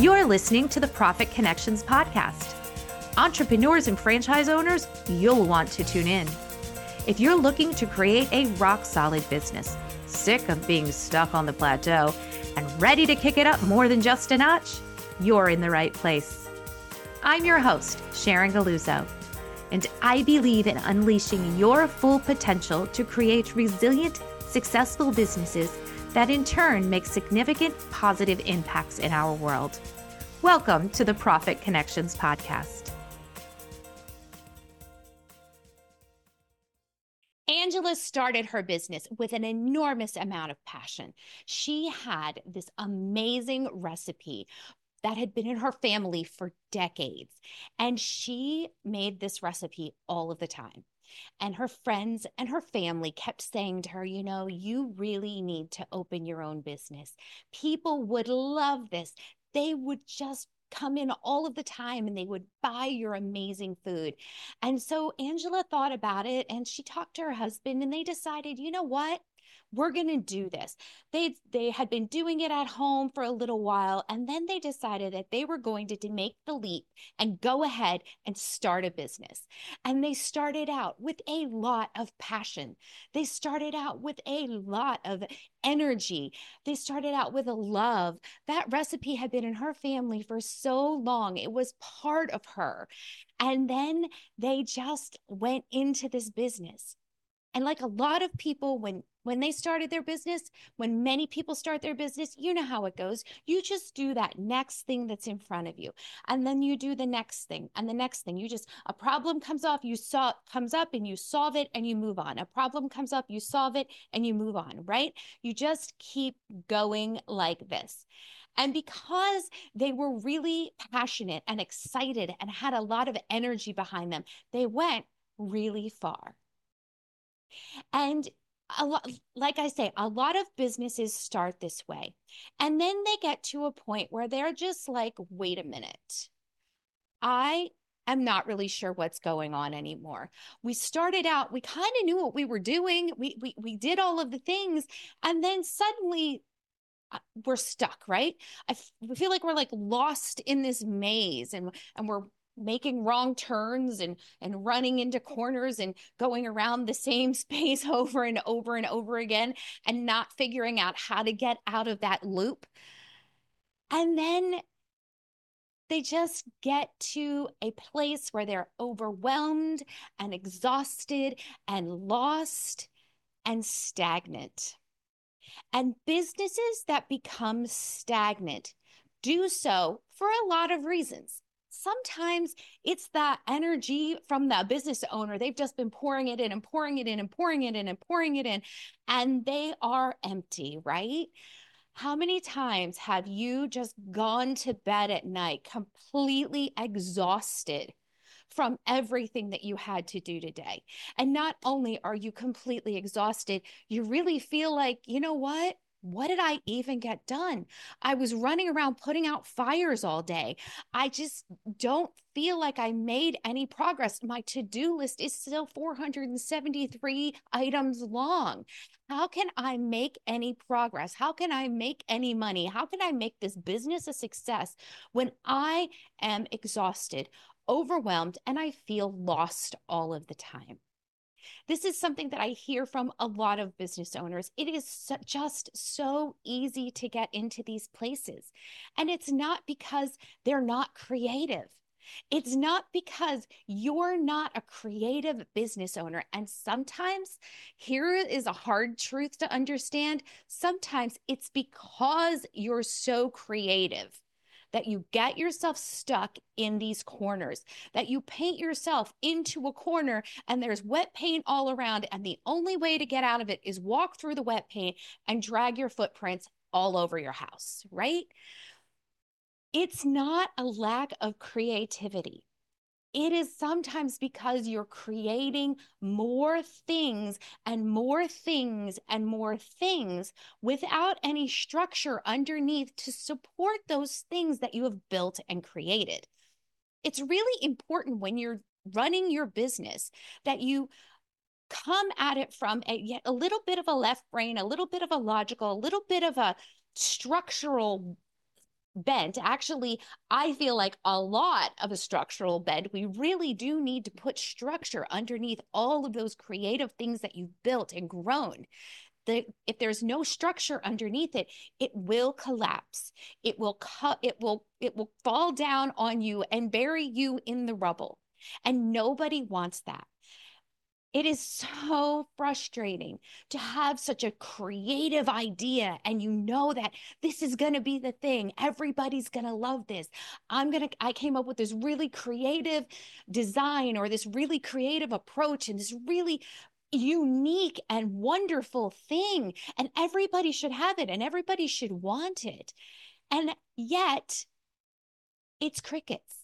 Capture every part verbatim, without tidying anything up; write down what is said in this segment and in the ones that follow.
You're listening to the Profit Connections podcast. Entrepreneurs and franchise owners, you'll want to tune in. If you're looking to create a rock-solid business, sick of being stuck on the plateau, and ready to kick it up more than just a notch, you're in the right place. I'm your host, Sharon Galuzzo, and I believe in unleashing your full potential to create resilient, successful businesses that in turn make significant positive impacts in our world. Welcome to the Profit Connections podcast. Angela started her business with an enormous amount of passion. She had this amazing recipe that had been in her family for decades, and she made this recipe all of the time. And her friends and her family kept saying to her, you know, you really need to open your own business. People would love this. They would just come in all of the time and they would buy your amazing food. And so Angela thought about it and she talked to her husband and they decided, you know what? We're going to do this. They they had been doing it at home for a little while, and then they decided that they were going to, to make the leap and go ahead and start a business. And they started out with a lot of passion. They started out with a lot of energy. They started out with a love. That recipe had been in her family for so long. It was part of her. And then they just went into this business. And like a lot of people, when when they started their business, when many people start their business, you know how it goes. You just do that next thing that's in front of you. And then you do the next thing and the next thing. You just, a problem comes off, you saw comes up and you solve it and you move on. A problem comes up, you solve it and you move on, right? You just keep going like this. And because they were really passionate and excited and had a lot of energy behind them, they went really far. And a lot, like I say, a lot of businesses start this way. And then they get to a point where they're just like, wait a minute. I am not really sure what's going on anymore. We started out, we kind of knew what we were doing. We, we, we did all of the things. And then suddenly we're stuck, right? I f- we feel like we're like lost in this maze and, and we're making wrong turns and and running into corners and going around the same space over and over and over again and not figuring out how to get out of that loop. And then they just get to a place where they're overwhelmed and exhausted and lost and stagnant. And businesses that become stagnant do so for a lot of reasons. Sometimes it's the energy from the business owner. They've just been pouring it in and pouring it in and pouring it in and pouring it in, and they are empty, right? How many times have you just gone to bed at night completely exhausted from everything that you had to do today? And not only are you completely exhausted, you really feel like, you know what? What did I even get done? I was running around putting out fires all day. I just don't feel like I made any progress. My to-do list is still four hundred seventy-three items long. How can I make any progress? How can I make any money? How can I make this business a success when I am exhausted, overwhelmed, and I feel lost all of the time? This is something that I hear from a lot of business owners. It is so, just so easy to get into these places. And it's not because they're not creative. It's not because you're not a creative business owner. And sometimes, here is a hard truth to understand. Sometimes it's because you're so creative that you get yourself stuck in these corners, that you paint yourself into a corner and there's wet paint all around. And the only way to get out of it is walk through the wet paint and drag your footprints all over your house, right? It's not a lack of creativity. It is sometimes because you're creating more things and more things and more things without any structure underneath to support those things that you have built and created. It's really important when you're running your business that you come at it from a, a little bit of a left brain, a little bit of a logical, a little bit of a structural bent. Actually, I feel like a lot of a structural bent. We really do need to put structure underneath all of those creative things that you've built and grown. The, if there's no structure underneath it, it will collapse. It will cut, it will, it will fall down on you and bury you in the rubble. And nobody wants that. It is so frustrating to have such a creative idea and you know that this is going to be the thing. Everybody's going to love this. I'm going to, I came up with this really creative design or this really creative approach and this really unique and wonderful thing. And everybody should have it and everybody should want it. And yet it's crickets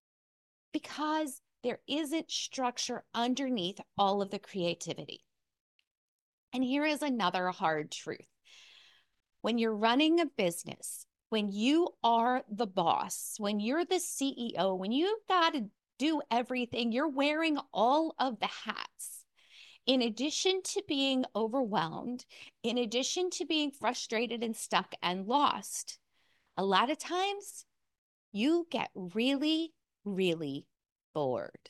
because there isn't structure underneath all of the creativity. And here is another hard truth. When you're running a business, when you are the boss, when you're the C E O, when you've got to do everything, you're wearing all of the hats. In addition to being overwhelmed, in addition to being frustrated and stuck and lost, a lot of times you get really, really bored,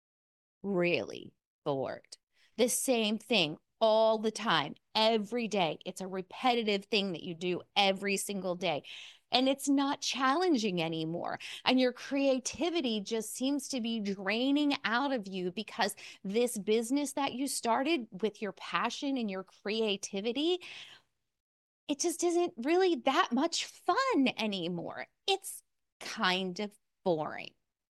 really bored. The same thing all the time, every day. It's a repetitive thing that you do every single day. And it's not challenging anymore. And your creativity just seems to be draining out of you because this business that you started with your passion and your creativity, it just isn't really that much fun anymore. It's kind of boring.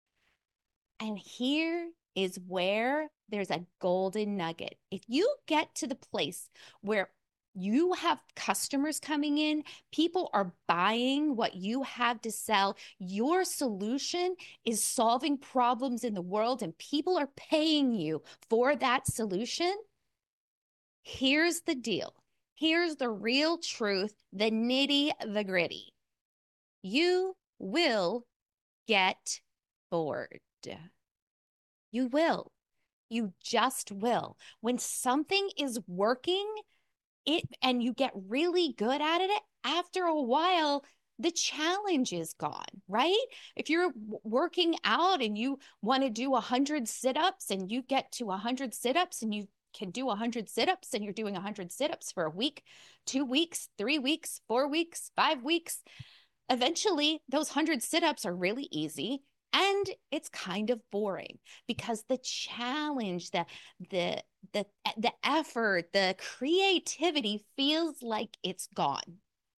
And here is where there's a golden nugget. If you get to the place where you have customers coming in, people are buying what you have to sell, your solution is solving problems in the world and people are paying you for that solution, here's the deal. Here's the real truth, the nitty, the gritty. You will get bored. You will. You just will. When something is working, it and you get really good at it, after a while, the challenge is gone, right? If you're working out and you want to do one hundred sit-ups and you get to one hundred sit-ups and you can do one hundred sit-ups and you're doing one hundred sit-ups for a week, two weeks, three weeks, four weeks, five weeks, eventually those one hundred sit-ups are really easy. And it's kind of boring because the challenge, the, the, the, the effort, the creativity feels like it's gone.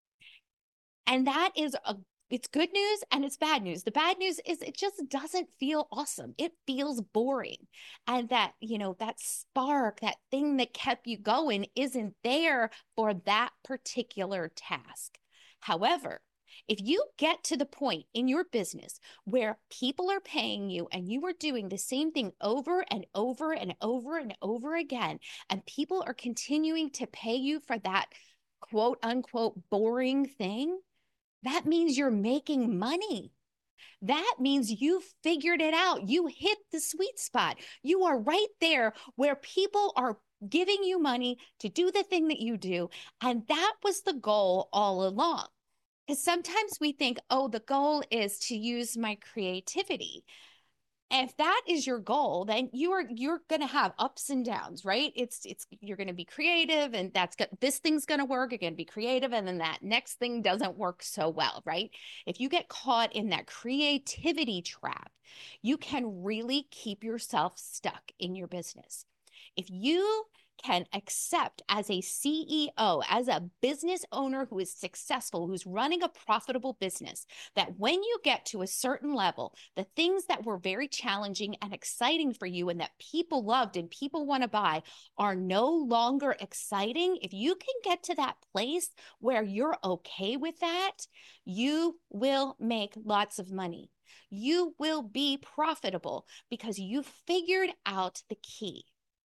And that is a, it's good news and it's bad news. The bad news is it just doesn't feel awesome. It feels boring. And that, you know, that spark, that thing that kept you going isn't there for that particular task. However, if you get to the point in your business where people are paying you and you are doing the same thing over and over and over and over again, and people are continuing to pay you for that quote unquote boring thing, that means you're making money. That means you figured it out. You hit the sweet spot. You are right there where people are giving you money to do the thing that you do. And that was the goal all along. Because sometimes we think, oh, the goal is to use my creativity. If that is your goal, then you are you're going to have ups and downs, right? It's it's you're going to be creative, and that's good. This thing's going to work. You're going to be creative, and then that next thing doesn't work so well, right? If you get caught in that creativity trap, you can really keep yourself stuck in your business. If you can accept as a C E O, as a business owner who is successful, who's running a profitable business, that when you get to a certain level, the things that were very challenging and exciting for you and that people loved and people want to buy are no longer exciting. If you can get to that place where you're okay with that, you will make lots of money. You will be profitable because you figured out the key.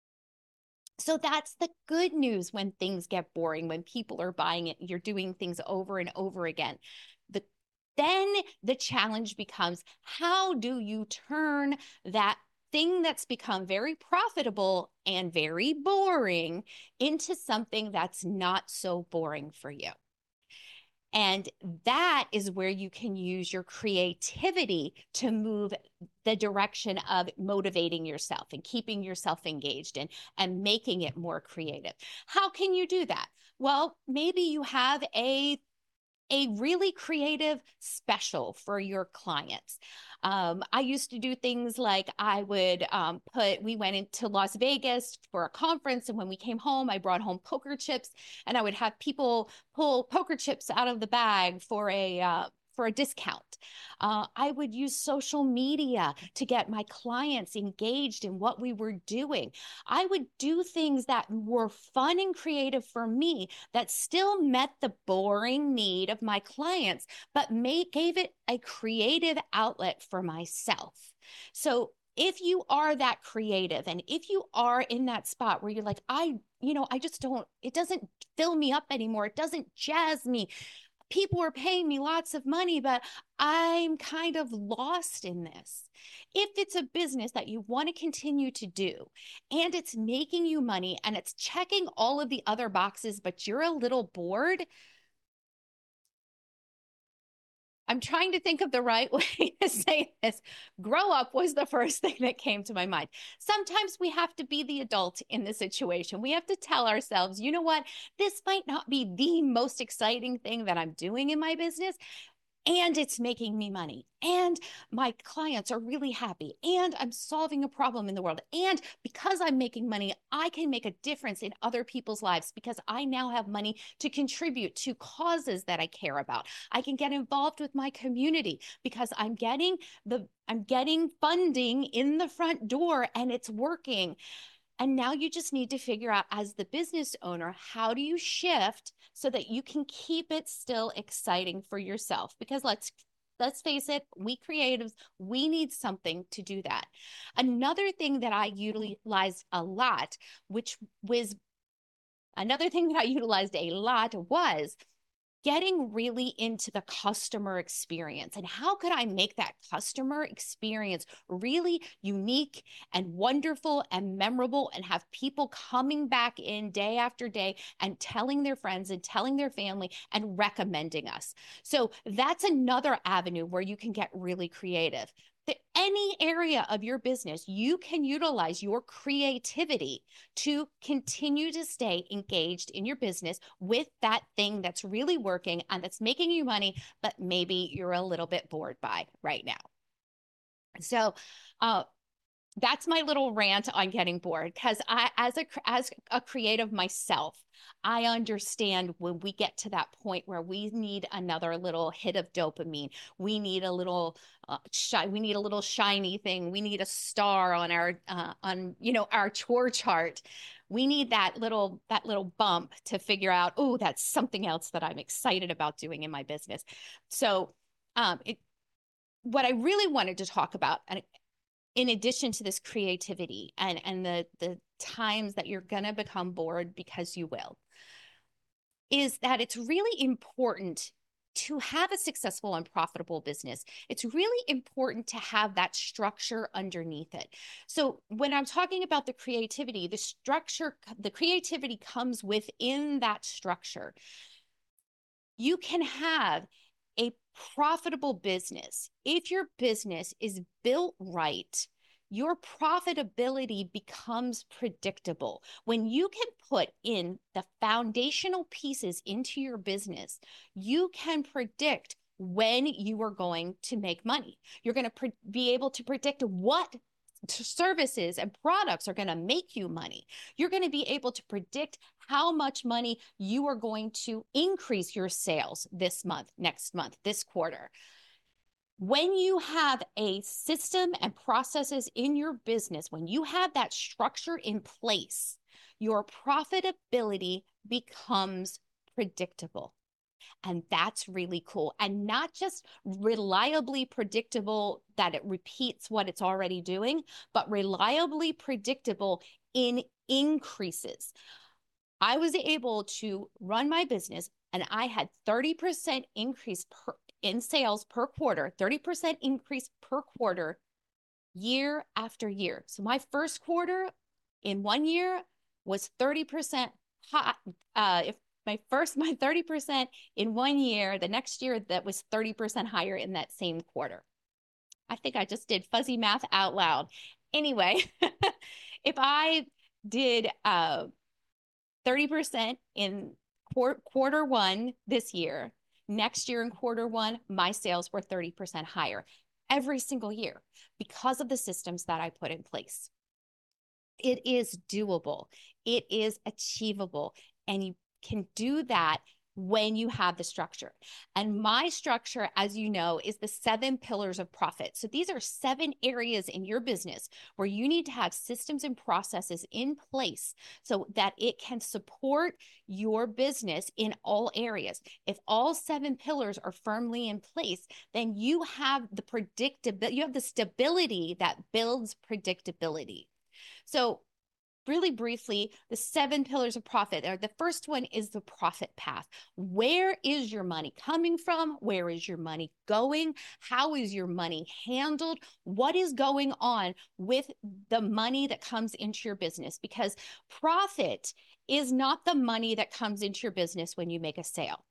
So that's the good news when things get boring, when people are buying it, you're doing things over and over again. The, then the challenge becomes, how do you turn that thing that's become very profitable and very boring into something that's not so boring for you? And that is where you can use your creativity to move the direction of motivating yourself and keeping yourself engaged and, and making it more creative. How can you do that? Well, maybe you have a a really creative special for your clients. Um, I used to do things like I would um, put, we went into Las Vegas for a conference. And when we came home, I brought home poker chips and I would have people pull poker chips out of the bag for a, uh, for a discount. Uh, I would use social media to get my clients engaged in what we were doing. I would do things that were fun and creative for me that still met the boring need of my clients, but made, gave it a creative outlet for myself. So if you are that creative and if you are in that spot where you're like, I, you know, I just don't, it doesn't fill me up anymore. It doesn't jazz me. People are paying me lots of money, but I'm kind of lost in this. If it's a business that you want to continue to do and it's making you money and it's checking all of the other boxes, but you're a little bored, I'm trying to think of the right way to say this. Grow up was the first thing that came to my mind. Sometimes we have to be the adult in the situation. We have to tell ourselves, you know what? This might not be the most exciting thing that I'm doing in my business, and it's making me money, and my clients are really happy, and I'm solving a problem in the world. And because I'm making money, I can make a difference in other people's lives because I now have money to contribute to causes that I care about. I can get involved with my community because I'm getting the I'm getting funding in the front door and it's working. And now you just need to figure out, as the business owner, how do you shift so that you can keep it still exciting for yourself? Because let's let's face it, we creatives, we need something to do that. Another thing that I utilized a lot, which was another thing that I utilized a lot was getting really into the customer experience and how could I make that customer experience really unique and wonderful and memorable and have people coming back in day after day and telling their friends and telling their family and recommending us. So that's another avenue where you can get really creative. That any area of your business, you can utilize your creativity to continue to stay engaged in your business with that thing that's really working and that's making you money, but maybe you're a little bit bored by right now. So, uh, that's my little rant on getting bored, because I, as a as a creative myself, I understand when we get to that point where we need another little hit of dopamine. We need a little uh, shy, we need a little shiny thing. We need a star on our uh, on you know our chore chart. We need that little that little bump to figure out, oh, that's something else that I'm excited about doing in my business. So, um, it, what I really wanted to talk about, and in addition to this creativity and, and the, the times that you're going to become bored, because you will, is that it's really important to have a successful and profitable business. It's really important to have that structure underneath it. So when I'm talking about the creativity, the structure, the creativity comes within that structure. You can have a profitable business if your business is built right. Your profitability becomes predictable. When you can put in the foundational pieces into your business, you can predict when you are going to make money. You're going to pre- be able to predict what services and products are going to make you money. You're going to be able to predict how much money you are going to increase your sales this month, next month, this quarter. When you have a system and processes in your business, when you have that structure in place, your profitability becomes predictable. And that's really cool. And not just reliably predictable that it repeats what it's already doing, but reliably predictable in increases. I was able to run my business and I had thirty percent increase per, in sales per quarter, thirty percent increase per quarter, year after year. So my first quarter in one year was thirty percent hot. Uh, if my first, my thirty percent in one year, the next year that was thirty percent higher in that same quarter. I think I just did fuzzy math out loud. Anyway, if I did uh, thirty percent in qu- quarter one this year, next year in quarter one, my sales were thirty percent higher every single year because of the systems that I put in place. It is doable. It is achievable. And you can do that when you have the structure. And my structure, as you know, is the seven pillars of profit. So these are seven areas in your business where you need to have systems and processes in place so that it can support your business in all areas. If all seven pillars are firmly in place, then you have the predictability, you have the stability that builds predictability. So really briefly, the seven pillars of profit. The first one is the profit path. Where is your money coming from? Where is your money going? How is your money handled? What is going on with the money that comes into your business? Because profit is not the money that comes into your business when you make a sale.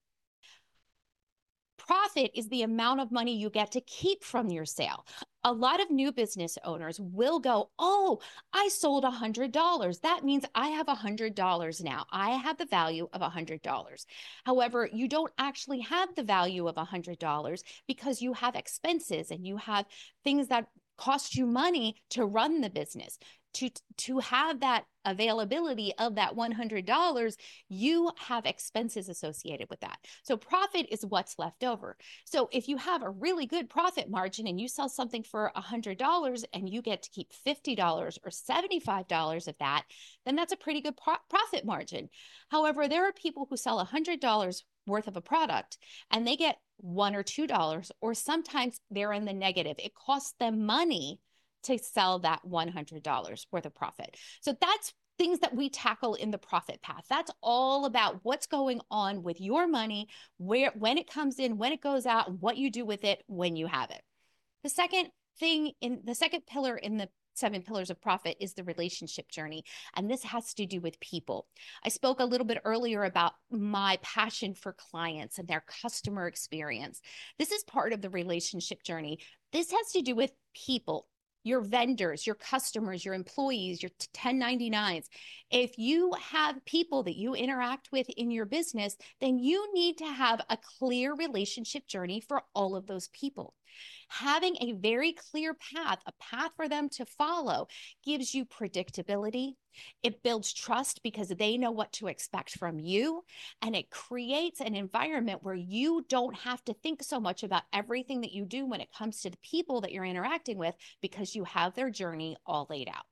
Profit is the amount of money you get to keep from your sale. A lot of new business owners will go, oh, I sold one hundred dollars. That means I have one hundred dollars now. I have the value of one hundred dollars. However, you don't actually have the value of one hundred dollars because you have expenses and you have things that cost you money to run the business. To, to have that availability of that one hundred dollars, you have expenses associated with that. So profit is what's left over. So if you have a really good profit margin and you sell something for one hundred dollars and you get to keep fifty dollars or seventy-five dollars of that, then that's a pretty good pro- profit margin. However, there are people who sell one hundred dollars worth of a product and they get one or two dollars, or sometimes they're in the negative. It costs them money to sell that one hundred dollars worth of profit. So that's things that we tackle in the profit path. That's all about what's going on with your money, where, when it comes in, when it goes out, and what you do with it when you have it. The second thing in the second pillar in the seven pillars of profit is the relationship journey. And this has to do with people. I spoke a little bit earlier about my passion for clients and their customer experience. This is part of the relationship journey. This has to do with people, your vendors, your customers, your employees, your ten ninety-nines. If you have people that you interact with in your business, then you need to have a clear relationship journey for all of those people. Having a very clear path, a path for them to follow, gives you predictability. It builds trust because they know what to expect from you. And it creates an environment where you don't have to think so much about everything that you do when it comes to the people that you're interacting with, because you have their journey all laid out.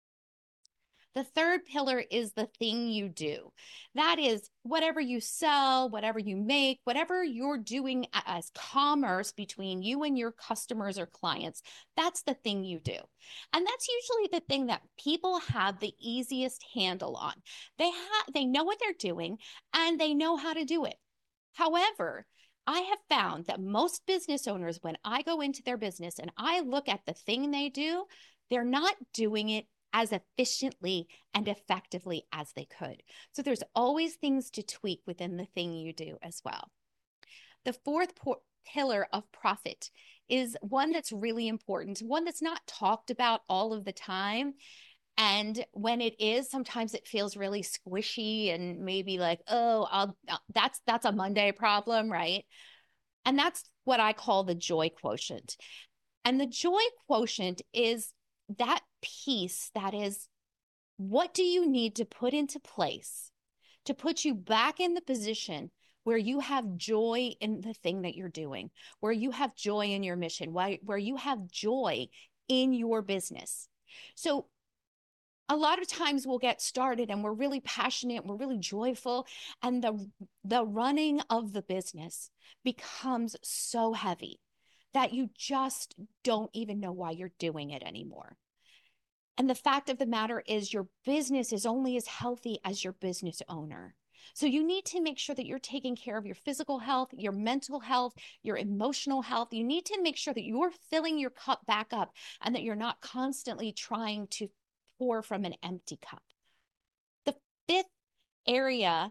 The third pillar is the thing you do. That is whatever you sell, whatever you make, whatever you're doing as commerce between you and your customers or clients, that's the thing you do. And that's usually the thing that people have the easiest handle on. They have, they know what they're doing and they know how to do it. However, I have found that most business owners, when I go into their business and I look at the thing they do, they're not doing it as efficiently and effectively as they could. So there's always things to tweak within the thing you do as well. The fourth por- pillar of profit is one that's really important, one that's not talked about all of the time. And when it is, sometimes it feels really squishy and maybe like, oh, I'll, that's that's a Monday problem, right? And that's what I call the joy quotient. And the joy quotient is that piece that is, what do you need to put into place to put you back in the position where you have joy in the thing that you're doing, where you have joy in your mission, where you have joy in your business. So a lot of times we'll get started and we're really passionate, we're really joyful, and the, the running of the business becomes so heavy that you just don't even know why you're doing it anymore. And the fact of the matter is, your business is only as healthy as your business owner. So you need to make sure that you're taking care of your physical health, your mental health, your emotional health. You need to make sure that you're filling your cup back up and that you're not constantly trying to pour from an empty cup. The fifth area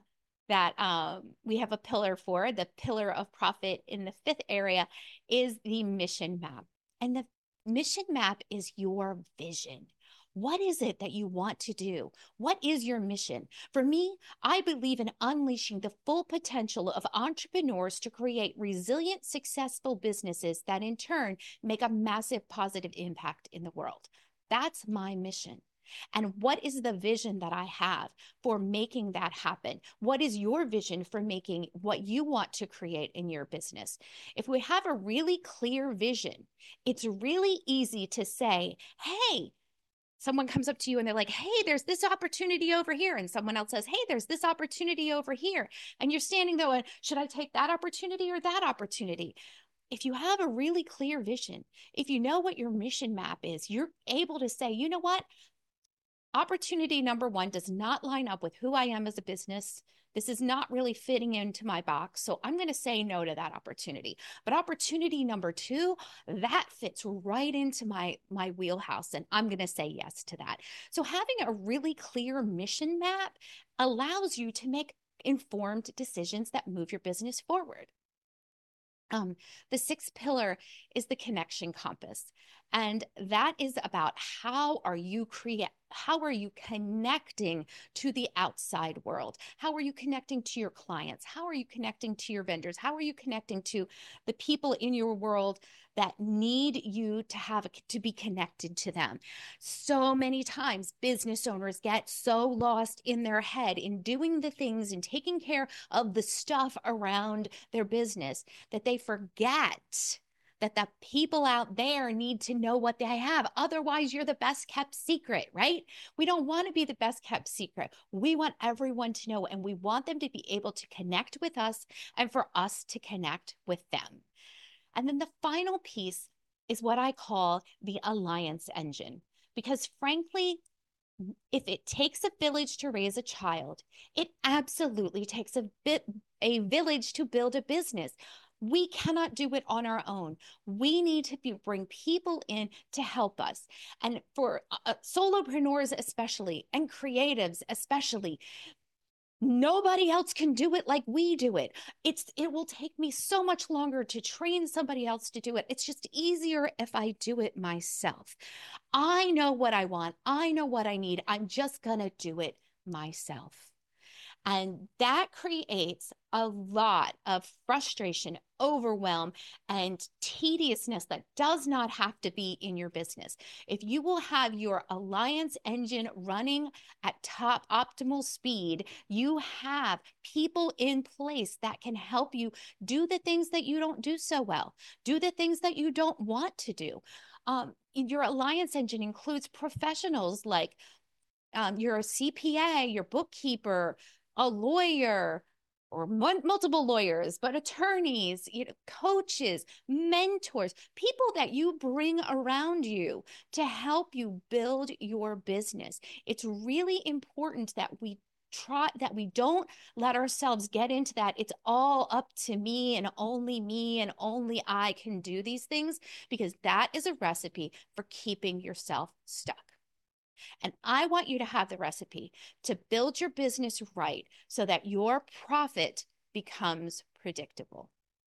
that um, we have a pillar for. The pillar of profit in the fifth area is the mission map. And the mission map is your vision. What is it that you want to do? What is your mission? For me, I believe in unleashing the full potential of entrepreneurs to create resilient, successful businesses that in turn make a massive positive impact in the world. That's my mission. And what is the vision that I have for making that happen? What is your vision for making what you want to create in your business? If we have a really clear vision, it's really easy to say, hey, someone comes up to you and they're like, hey, there's this opportunity over here. And someone else says, hey, there's this opportunity over here. And you're standing there, and should I take that opportunity or that opportunity? If you have a really clear vision, if you know what your mission map is, you're able to say, you know what? Opportunity number one does not line up with who I am as a business. This is not really fitting into my box. So I'm going to say no to that opportunity. But opportunity number two, that fits right into my, my wheelhouse. And I'm going to say yes to that. So having a really clear mission map allows you to make informed decisions that move your business forward. Um, the sixth pillar is the connection compass. And that is about how are you create, how are you connecting to the outside world? How are you connecting to your clients? How are you connecting to your vendors? How are you connecting to the people in your world that need you to have to be connected to them? So many times business owners get so lost in their head in doing the things and taking care of the stuff around their business that they forget that the people out there need to know what they have. Otherwise, you're the best kept secret, right? We don't want to be the best kept secret. We want everyone to know, and we want them to be able to connect with us and for us to connect with them. And then the final piece is what I call the alliance engine. Because frankly, if it takes a village to raise a child, it absolutely takes a bit a village to build a business. We cannot do it on our own. We need to be, bring people in to help us. And for uh, solopreneurs especially, and creatives especially, nobody else can do it like we do it. It's it will take me so much longer to train somebody else to do it. It's just easier if I do it myself. I know what I want. I know what I need. I'm just going to do it myself. And that creates a lot of frustration, overwhelm, and tediousness that does not have to be in your business. If you will have your alliance engine running at top optimal speed, you have people in place that can help you do the things that you don't do so well, do the things that you don't want to do. Um, your alliance engine includes professionals like um, your C P A, your bookkeeper, a lawyer, or multiple lawyers, but attorneys, you know, coaches, mentors, people that you bring around you to help you build your business. It's really important that we try that we don't let ourselves get into that it's all up to me and only me and only I can do these things, because that is a recipe for keeping yourself stuck. And I want you to have the recipe to build your business right so that your profit becomes predictable.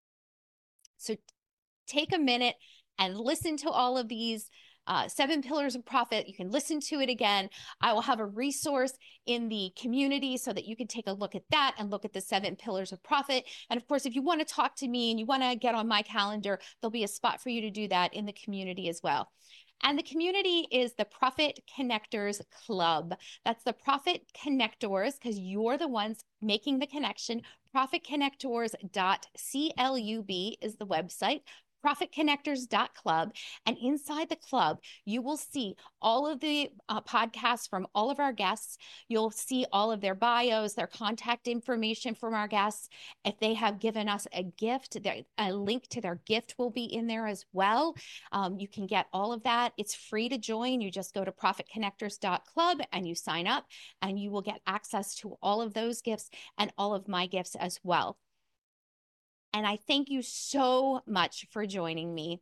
So take a minute and listen to all of these uh, seven pillars of profit. You can listen to it again. I will have a resource in the community so that you can take a look at that and look at the seven pillars of profit. And of course, if you want to talk to me and you want to get on my calendar, there'll be a spot for you to do that in the community as well. And the community is the Profit Connectors Club. That's the Profit Connectors, because you're the ones making the connection. profit connectors dot club is the website. profit connectors dot club. And inside the club, you will see all of the uh, podcasts from all of our guests. You'll see all of their bios, their contact information from our guests. If they have given us a gift, a link to their gift will be in there as well. Um, you can get all of that. It's free to join. You just go to profit connectors dot club and you sign up, and you will get access to all of those gifts and all of my gifts as well. And I thank you so much for joining me.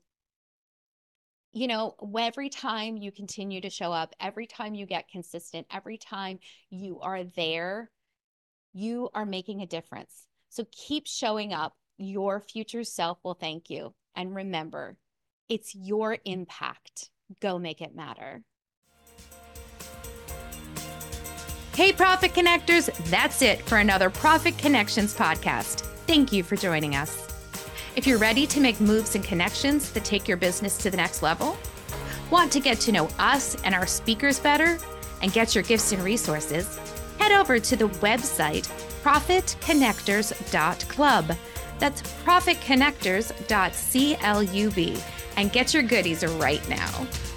You know, every time you continue to show up, every time you get consistent, every time you are there, You are making a difference. So keep showing up. Your future self will thank you. And remember, it's your impact. Go make it matter. Hey, Profit Connectors, that's it for another Profit Connections podcast. Thank you for joining us. If you're ready to make moves and connections that take your business to the next level, want to get to know us and our speakers better, and get your gifts and resources, head over to the website profit connectors dot club. That's profit connectors dot club and get your goodies right now.